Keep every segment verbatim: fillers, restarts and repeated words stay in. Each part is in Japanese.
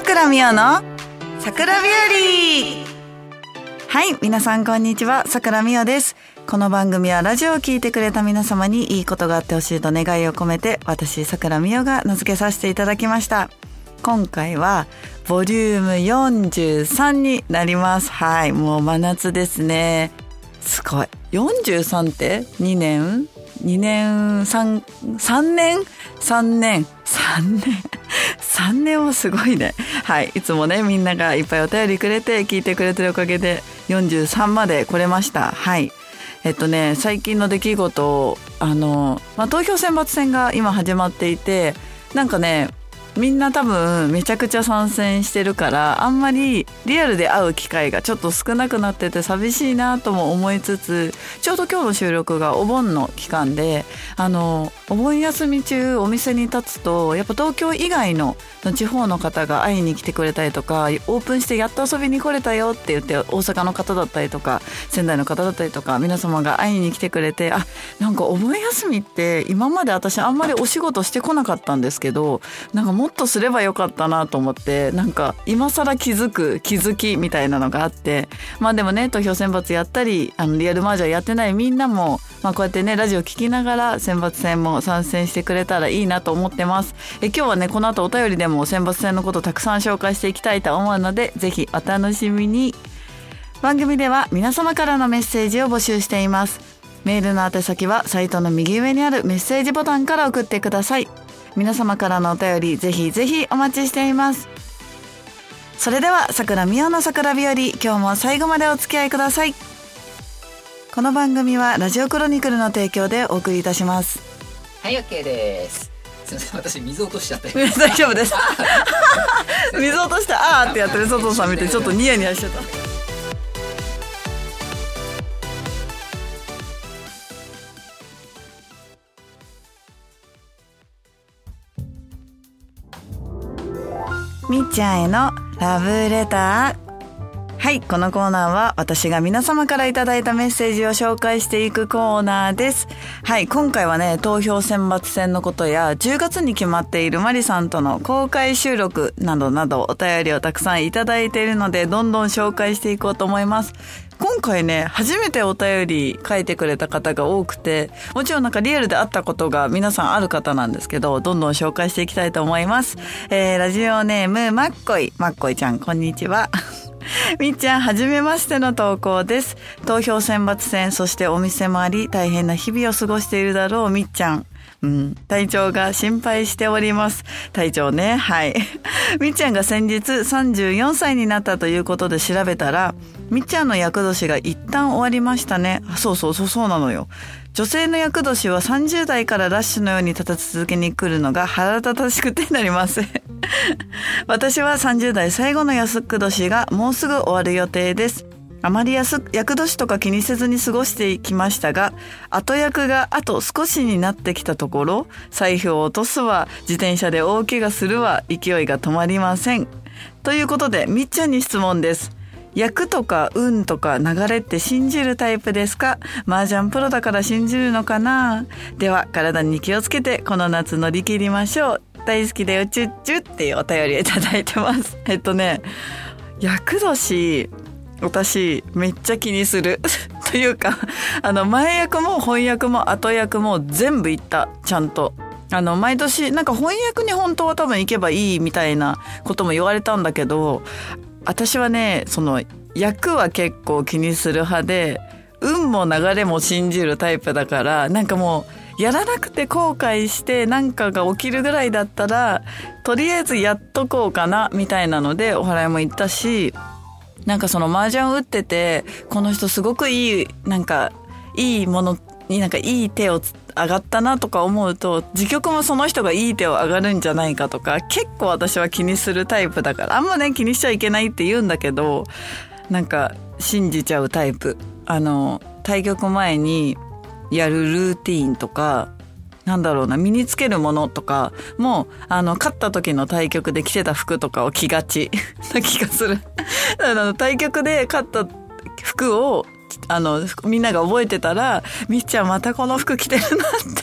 倉美代の桜日和。はい、皆さんこんにちは、桜美代です。この番組はラジオを聞いてくれた皆様にいいことがあってほしいと願いを込めて、私桜美代が名付けさせていただきました。今回はボリュームよんじゅうさんになります。はい、もう真夏ですね。すごい。よんじゅうさんってにねん ?に 年、3、3年 ?さん 年、さんねん。さんねんはすごいね。はい。いつもね、みんながいっぱいお便りくれて、聞いてくれてるおかげでよんじゅうさんまで来れました。はい。えっとね、最近の出来事、あの、まあ、投票選抜戦が今始まっていて、なんかね、みんな多分めちゃくちゃ参戦してるから、あんまりリアルで会う機会がちょっと少なくなってて寂しいなとも思いつつ、ちょうど今日の収録がお盆の期間で、あのお盆休み中お店に立つとやっぱ東京以外の地方の方が会いに来てくれたりとか、オープンしてやっと遊びに来れたよって言って大阪の方だったりとか仙台の方だったりとか皆様が会いに来てくれて、あ、なんかお盆休みって今まで私あんまりお仕事してこなかったんですけど、なんかもっとすればよかったなと思って、なんか今更気づく気づきみたいなのがあって、まあでもね、投票選抜やったりあのリアルマージャンやってないみんなも、まあ、こうやってねラジオ聞きながら選抜戦も参戦してくれたらいいなと思ってます。え今日はねこの後お便りでも選抜戦のことたくさん紹介していきたいと思うので、ぜひお楽しみに。番組では皆様からのメッセージを募集しています。メールの宛先はサイトの右上にあるメッセージボタンから送ってください。皆様からのお便りぜひぜひお待ちしています。それでは桜美代の桜日和、今日も最後までお付き合いください。この番組はラジオクロニクルの提供でお送りいたします。 はい、 OK です。すみません、私水落としちゃった。 大丈夫です水落としてあーってやってる佐藤さん見てちょっとニヤニヤしちゃった。みっちゃんへのラブレター。はい、このコーナーは私が皆様からいただいたメッセージを紹介していくコーナーです。はい、今回はね投票選抜戦のことやじゅうがつに決まっているマリさんとの公開収録などなどお便りをたくさんいただいているので、どんどん紹介していこうと思います。今回ね初めてお便り書いてくれた方が多くて、もちろんなんかリアルで会ったことが皆さんある方なんですけど、どんどん紹介していきたいと思います。えー、ラジオネームマッコイマッコイちゃん、こんにちはみっちゃん、はじめましての投稿です。投票選抜戦、そしてお店もあり大変な日々を過ごしているだろうみっちゃん、うん、体調が心配しております。体調ね、はいみっちゃんが先日さんじゅうよんさいになったということで調べたら、みっちゃんの厄年が一旦終わりましたね。あ、そうそうそうそうなのよ。女性の厄年はさんじゅう代からラッシュのように立た続けに来るのが腹立たしくてなります私はさんじゅう代最後の厄年がもうすぐ終わる予定です。あまり厄年とか気にせずに過ごしてきましたが、後厄があと少しになってきたところ、財布を落とすわ、自転車で大怪我するわ、勢いが止まりません。ということでみっちゃんに質問です。厄とか運とか流れって信じるタイプですか？麻雀プロだから信じるのかな？では体に気をつけてこの夏乗り切りましょう。大好きだよチュッチュっていうお便りいただいてます。えっとね厄年私めっちゃ気にするというか、あの前役も翻訳も後役も全部行った。ちゃんとあの毎年なんか翻訳に本当は多分行けばいいみたいなことも言われたんだけど、私はねその役は結構気にする派で、運も流れも信じるタイプだから、なんかもうやらなくて後悔してなんかが起きるぐらいだったらとりあえずやっとこうかなみたいなのでお祓いも行ったし、なんかその麻雀打っててこの人すごくいいなんかいいものになんかいい手を上がったなとか思うと、自局もその人がいい手を上がるんじゃないかとか結構私は気にするタイプだから、あんまね気にしちゃいけないって言うんだけど、なんか信じちゃうタイプ。あの対局前にやるルーティーンとか、なんだろうな、身につけるものとかもあの勝った時の対局で着てた服とかを着がちな気がするあの対局で勝った服をあのみんなが覚えてたら、みっちゃんまたこの服着てるなって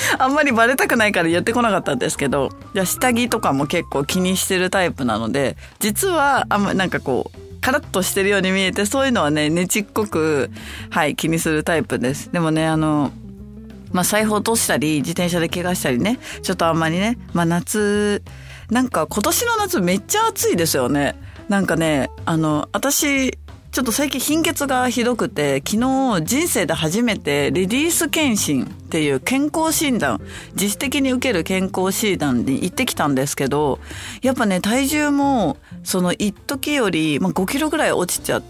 あんまりバレたくないから言ってこなかったんですけど、じゃあ下着とかも結構気にしてるタイプなので、実はあんまなんかこうカラッとしてるように見えて、そういうのはねねちっこくはい気にするタイプです。でもねあのまあ財布落としたり自転車で怪我したりね、ちょっとあんまりね、まあ夏なんか今年の夏めっちゃ暑いですよね。なんかねあの私ちょっと最近貧血がひどくて、昨日人生で初めてレディース検診っていう健康診断、自主的に受ける健康診断に行ってきたんですけど、やっぱね体重もその一時より、まあ、ごキロぐらい落ちちゃって、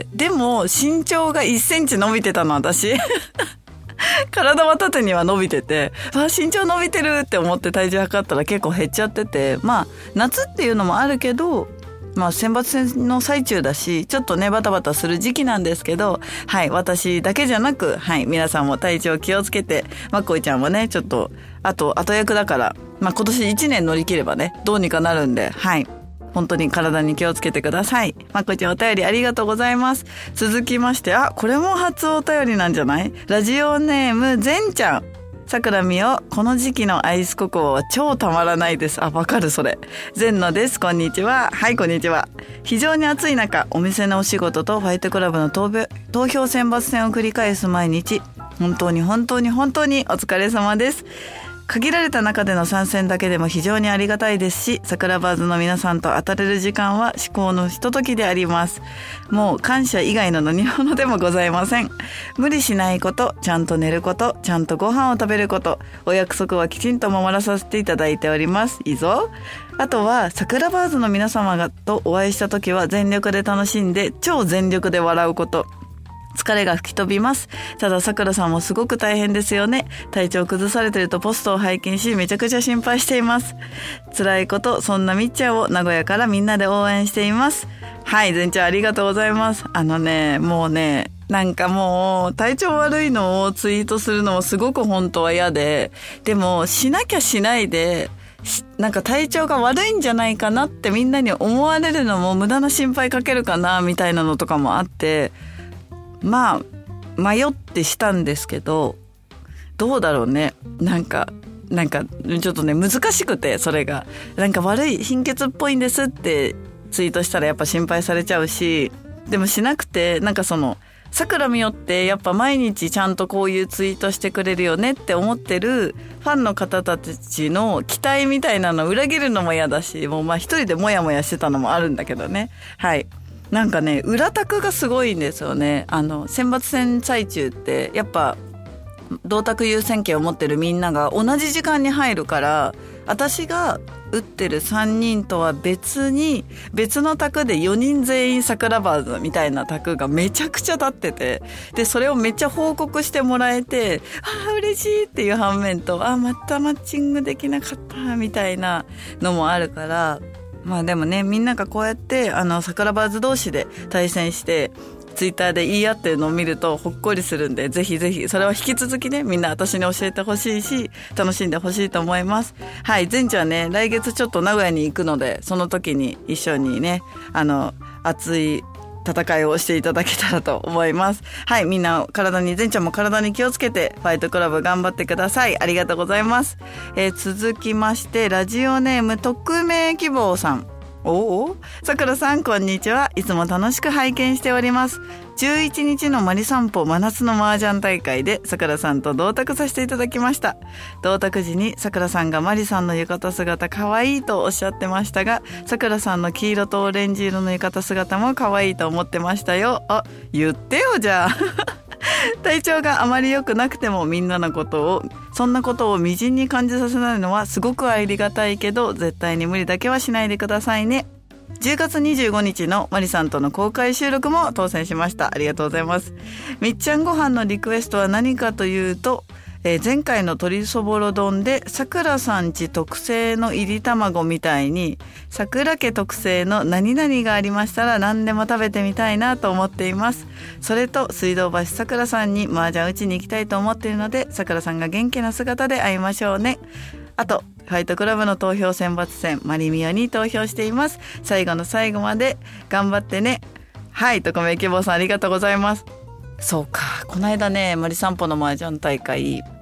でも身長がいっセンチ伸びてたの私体は縦には伸びてて、あ身長伸びてるって思って体重測ったら結構減っちゃってて、まあ夏っていうのもあるけど、まあ選抜戦の最中だしちょっとねバタバタする時期なんですけど、はい私だけじゃなくはい皆さんも体調気をつけて、まっこいちゃんもねちょっとあと後役だから、まあ今年いちねん乗り切ればねどうにかなるんで、はい本当に体に気をつけてください。まっこいちゃんお便りありがとうございます。続きまして、あこれも初お便りなんじゃない？ラジオネームぜんちゃん。さくらみよ、この時期のアイスココアは超たまらないです。あ、わかるそれ。ゼンノです。こんにちは。はい、こんにちは。非常に暑い中、お店のお仕事とファイトクラブの投票選抜戦を繰り返す毎日、本当に本当に本当にお疲れ様です。限られた中での参戦だけでも非常にありがたいですし、桜バーズの皆さんと当たれる時間は至高のひとときであります。もう感謝以外の何物でもございません。無理しないこと、ちゃんと寝ること、ちゃんとご飯を食べること、お約束はきちんと守らさせていただいております。いいぞ。あとは桜バーズの皆様がとお会いした時は全力で楽しんで超全力で笑うこと、疲れが吹き飛びます。たださくらさんもすごく大変ですよね。体調崩されてるとポストを拝見しめちゃくちゃ心配しています。辛いこと、そんなみっちゃんを名古屋からみんなで応援しています。はい、全ちゃんありがとうございます。あのねもうねなんかもう体調悪いのをツイートするのもすごく本当は嫌で、でもしなきゃしないでなんか体調が悪いんじゃないかなってみんなに思われるのも無駄な心配かけるかなみたいなのとかもあって、まあ迷ってしたんですけど、どうだろうね。なんかなんかちょっとね難しくて、それがなんか悪い貧血っぽいんですってツイートしたらやっぱ心配されちゃうし、でもしなくてなんかそのさくらみよってやっぱ毎日ちゃんとこういうツイートしてくれるよねって思ってるファンの方たちの期待みたいなのを裏切るのも嫌だし、もうまあ一人でモヤモヤしてたのもあるんだけどね。はい。なんかね裏卓がすごいんですよね。あの選抜戦最中ってやっぱ同卓優先権を持ってるみんなが同じ時間に入るから、私が打ってるさんにんとは別に別の卓でよにん全員桜バーズみたいな卓がめちゃくちゃ立ってて、でそれをめっちゃ報告してもらえて、あー嬉しいっていう反面と、あーまたマッチングできなかったみたいなのもあるから、まあでもねみんながこうやってあの桜バーズ同士で対戦してツイッターで言い合ってるのを見るとほっこりするんで、ぜひぜひそれは引き続きねみんな私に教えてほしいし楽しんでほしいと思います。はい、前ちゃんね来月ちょっと名古屋に行くので、その時に一緒にねあの熱い戦いをしていただけたらと思います。はい、みんな体に前ちゃんも体に気をつけてファイトクラブ頑張ってください。ありがとうございます。えー、続きましてラジオネーム匿名希望さん。おお、さくらさんこんにちは。いつも楽しく拝見しております。じゅういちにちのマリ散歩真夏の麻雀大会でさくらさんと同卓させていただきました。同卓時にさくらさんがマリさんの浴衣姿可愛いとおっしゃってましたが、さくらさんの黄色とオレンジ色の浴衣姿も可愛いと思ってましたよ。あ、言ってよじゃあ体調があまり良くなくてもみんなのことをそんなことを微塵に感じさせないのはすごくありがたいけど、絶対に無理だけはしないでくださいね。じゅうがつにじゅうごにちのマリさんとの公開収録も当選しました。ありがとうございます。みっちゃんご飯のリクエストは何かというと、えー、前回の鶏そぼろ丼でさくらさんち特製の入り卵みたいにさくら家特製の何々がありましたら何でも食べてみたいなと思っています。それと水道橋さくらさんに麻雀打ちに行きたいと思っているので、さくらさんが元気な姿で会いましょうね。あとファイトクラブの投票選抜戦マリミヤに投票しています。最後の最後まで頑張ってね。はい、匿名希望さんありがとうございます。そうか、この間ねマリ散歩の麻雀大会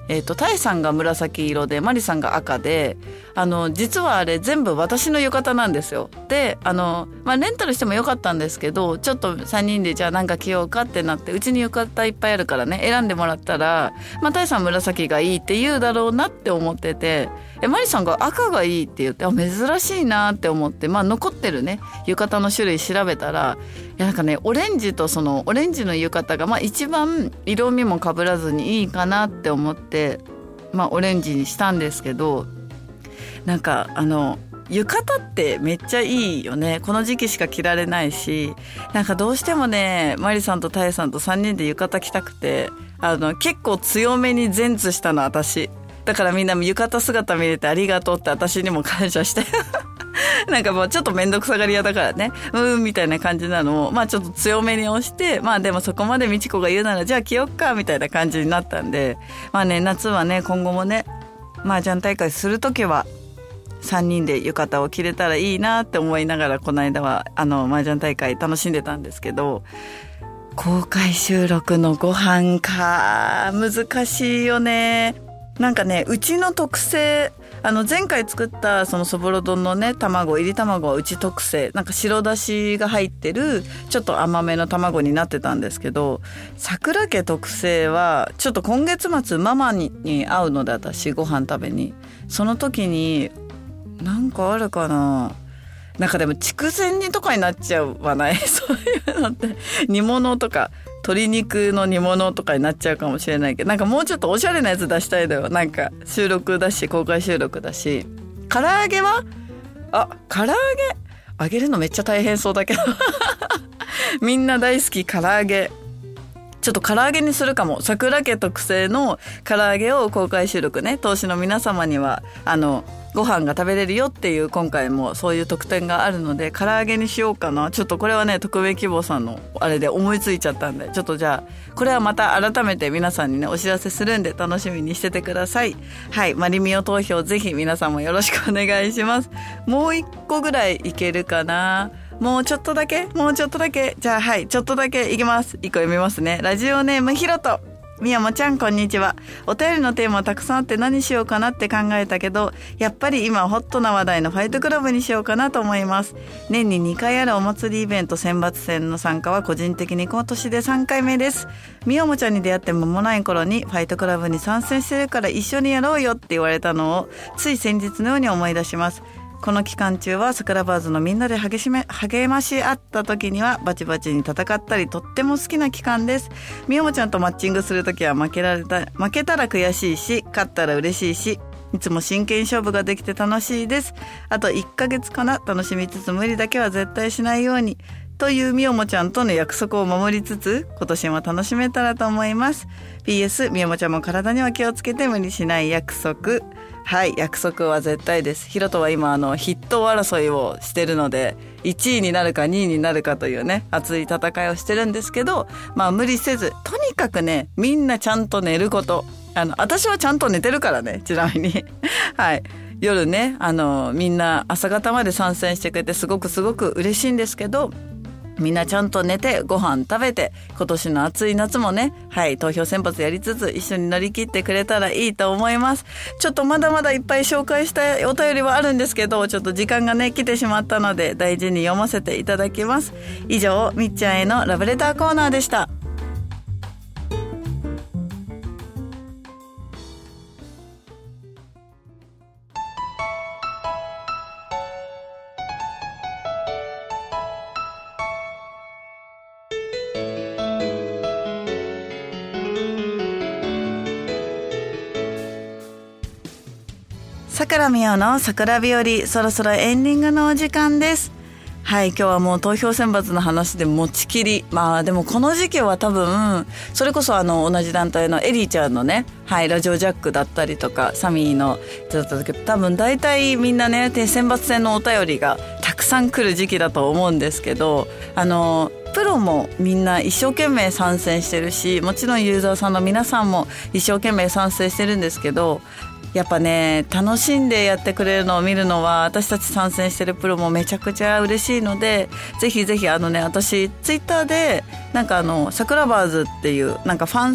えーと、タイさんが紫色でマリさんが赤で、あの実はあれ全部私の浴衣なんですよ。であの、まあ、レンタルしてもよかったんですけど、ちょっとさんにんでじゃあ何か着ようかってなって、うちに浴衣いっぱいあるからね選んでもらったら、まあ、タイさん紫がいいって言うだろうなって思ってて、えマリさんが赤がいいって言って、あ珍しいなって思って、まあ、残ってるね浴衣の種類調べたら、いやなんかねオレンジとそのオレンジの浴衣が、まあ、一番色味も被らずにいいかなって思って、まあ、オレンジにしたんですけど、なんかあの浴衣ってめっちゃいいよね。この時期しか着られないし、なんかどうしてもねマリさんとタエさんとさんにんで浴衣着たくて、あの結構強めに前通したの私だから、みんな浴衣姿見れてありがとうって私にも感謝してなんかもうちょっとめんどくさがり屋だからね、うーんみたいな感じなのを、まあちょっと強めに押して、まあでもそこまでみちこが言うならじゃあ着よっかみたいな感じになったんで、まあね夏はね今後もね麻雀大会するときはさんにんで浴衣を着れたらいいなって思いながら、この間はあの麻雀大会楽しんでたんですけど、公開収録のご飯か難しいよね。なんかねうちの特製、あの前回作ったそのそぼろ丼のね卵、入り卵はうち特製、なんか白だしが入ってるちょっと甘めの卵になってたんですけど、桜家特製はちょっと今月末ママにに会うので、私ご飯食べに、その時になんかあるかな、なんかでも筑前煮とかになっちゃうわないそういうのって煮物とか鶏肉の煮物とかになっちゃうかもしれないけど、なんかもうちょっとおしゃれなやつ出したいのよ。なんか収録だし公開収録だし、唐揚げはあ唐揚げ揚げるのめっちゃ大変そうだけどみんな大好き唐揚げ、ちょっと唐揚げにするかも。桜家特製の唐揚げを公開収録ね、投資の皆様にはあのご飯が食べれるよっていう、今回もそういう特典があるので唐揚げにしようかな。ちょっとこれはね特命希望さんのあれで思いついちゃったんで、ちょっとじゃあこれはまた改めて皆さんにねお知らせするんで楽しみにしててください。はい、マリミオ投票ぜひ皆さんもよろしくお願いします。もう一個ぐらいいけるかな、もうちょっとだけもうちょっとだけじゃあはいちょっとだけいきます。一個読みますね。ラジオネームひろと、みやもちゃんこんにちは。お便りのテーマたくさんあって何しようかなって考えたけど、やっぱり今ホットな話題のファイトクラブにしようかなと思います。年ににかいあるお祭りイベント選抜戦の参加は個人的に今年でさんかいめです。みやもちゃんに出会って間もない頃にファイトクラブに参戦してるから一緒にやろうよって言われたのをつい先日のように思い出します。この期間中はスクラバーズのみんなで励しめ励まし合った時にはバチバチに戦ったり、とっても好きな期間です。みよもちゃんとマッチングする時は負けられた負けたら悔しいし、勝ったら嬉しいし、いつも真剣勝負ができて楽しいです。あといっかげつかな、楽しみつつ無理だけは絶対しないようにというみよもちゃんとの約束を守りつつ、今年も楽しめたらと思います。 ピーエス みよもちゃんも体には気をつけて無理しない約束。はい、約束は絶対です。ヒロトは今あの筆頭争いをしてるので、いちいになるかにいになるかというね熱い戦いをしてるんですけど、まあ無理せず、とにかくねみんなちゃんと寝ること。あの私はちゃんと寝てるからね、ちなみにはい、夜ねあのみんな朝方まで参戦してくれてすごくすごく嬉しいんですけど、みんなちゃんと寝てご飯食べて、今年の暑い夏もね、はい投票選抜やりつつ一緒に乗り切ってくれたらいいと思います。ちょっとまだまだいっぱい紹介したいお便りはあるんですけど、ちょっと時間がね来てしまったので大事に読ませていただきます。以上、みっちゃんへのラブレターコーナーでした。桜みおの桜日和、そろそろエンディングのお時間です。はい、今日はもう投票選抜の話で持ちきり。まあでもこの時期は多分それこそあの同じ団体のエリーちゃんのね、はいラジオジャックだったりとかサミーのだった時、多分大体みんなね選抜戦のお便りがたくさん来る時期だと思うんですけど、あのプロもみんな一生懸命参戦してるし、もちろんユーザーさんの皆さんも一生懸命参戦してるんですけど、やっぱね楽しんでやってくれるのを見るのは私たち参戦してるプロもめちゃくちゃ嬉しいので、ぜひぜひあのね私ツイッターでなんかあの桜バーズっていうなんかファンサイ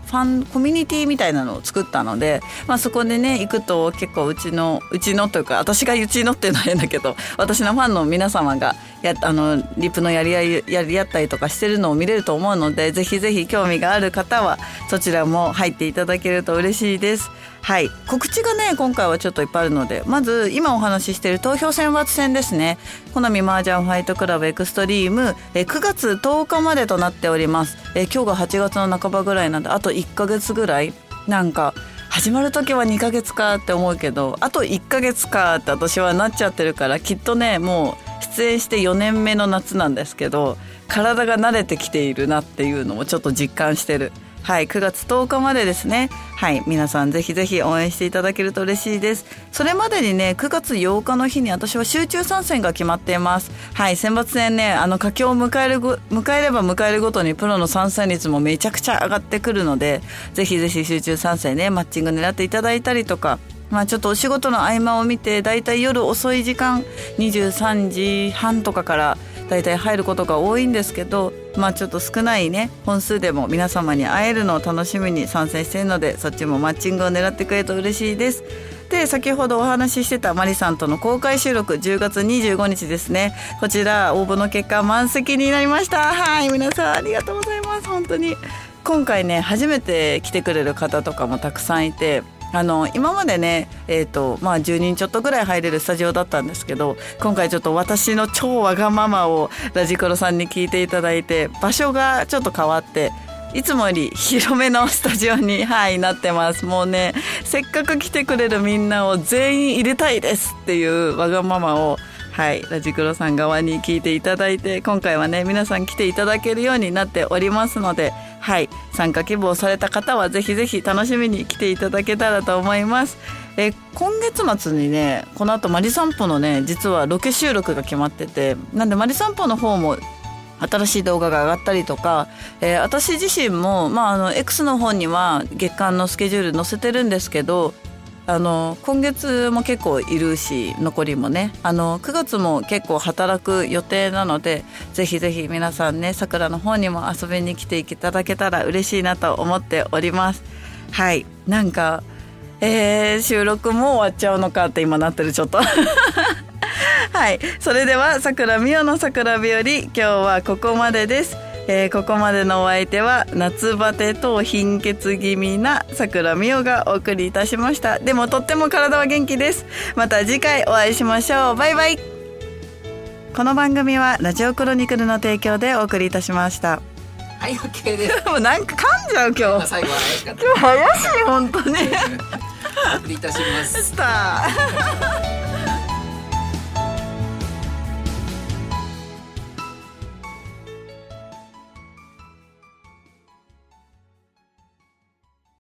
ファンコミュニティみたいなのを作ったので、まあ、そこでね行くと結構うちのうちのというか私がうちのっていうのは変だけど私のファンの皆様がやあのリプのやり合いやり合ったりとかしてるのを見れると思うので、ぜひぜひ興味がある方はそちらも入っていただけると嬉しいです。はい、告知がね今回はちょっといっぱいあるので、まず今お話ししている投票選抜戦ですね。コナミ麻雀ファイトクラブエクストリームえくがつとおかまでとなっております。え今日がはちがつの半ばぐらいなんであといっかげつぐらい、なんか始まる時はにかげつかって思うけどあといっかげつかって私はなっちゃってるから、きっとねもう出演してよねんめの夏なんですけど体が慣れてきているなっていうのをちょっと実感してる。はい、くがつとおかまでですね。はい、皆さんぜひぜひ応援していただけると嬉しいです。それまでにねくがつようかの日に私は集中参戦が決まっています。はい、選抜戦ねあの佳境を迎えるご迎えれば迎えるごとにプロの参戦率もめちゃくちゃ上がってくるので、ぜひぜひ集中参戦ねマッチング狙っていただいたりとか、まあ、ちょっとお仕事の合間を見てだいたい夜遅い時間にじゅうさんじはんとかからだいたい入ることが多いんですけど、まあちょっと少ないね本数でも皆様に会えるのを楽しみに参戦しているので、そっちもマッチングを狙ってくれると嬉しいです。で先ほどお話ししてたマリさんとの公開収録じゅうがつにじゅうごにちですね。こちら応募の結果満席になりました。はい、皆さんありがとうございます。本当に今回ね初めて来てくれる方とかもたくさんいて、あの今までね、えーとまあ、じゅうにんちょっとぐらい入れるスタジオだったんですけど、今回ちょっと私の超わがままをラジコロさんに聞いていただいて場所がちょっと変わっていつもより広めのスタジオに、はい、なってます。もうねせっかく来てくれるみんなを全員入れたいですっていうわがままをはい、ラジクロさん側に聞いていただいて、今回はね皆さん来ていただけるようになっておりますので、はい、参加希望された方はぜひぜひ楽しみに来ていただけたらと思います。え今月末にねこの後マリ散歩のね実はロケ収録が決まってて、なんでマリ散歩の方も新しい動画が上がったりとか、えー、私自身も、まあ、あの X の方には月間のスケジュール載せてるんですけど、あの今月も結構いるし残りもねあのくがつも結構働く予定なので、ぜひぜひ皆さんね桜の方にも遊びに来ていただけたら嬉しいなと思っております。はい、なんか、えー、収録も終わっちゃうのかって今なってるちょっとはい、それでは桜美代の桜日和今日はここまでです。えー、ここまでのお相手は夏バテと貧血気味な桜美代がお送りいたしました。でもとっても体は元気です。また次回お会いしましょう。バイバイ。この番組はラジオクロニクルの提供でお送りいたしました。 はい、 OK です。 もうなんか噛んじゃう今日。 最後は怪しかった。 今日怪しい本当にお送りいたします。 スター